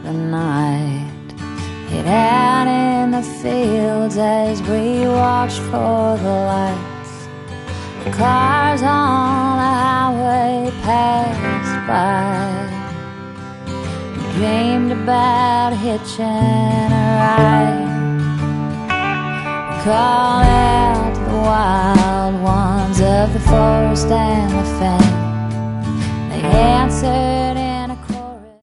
the night. Hid out in the fields as we watched for the lights. The cars on the highway passed by. We dreamed about hitching a ride. We called out to the wild ones of the forest and the fen. They answered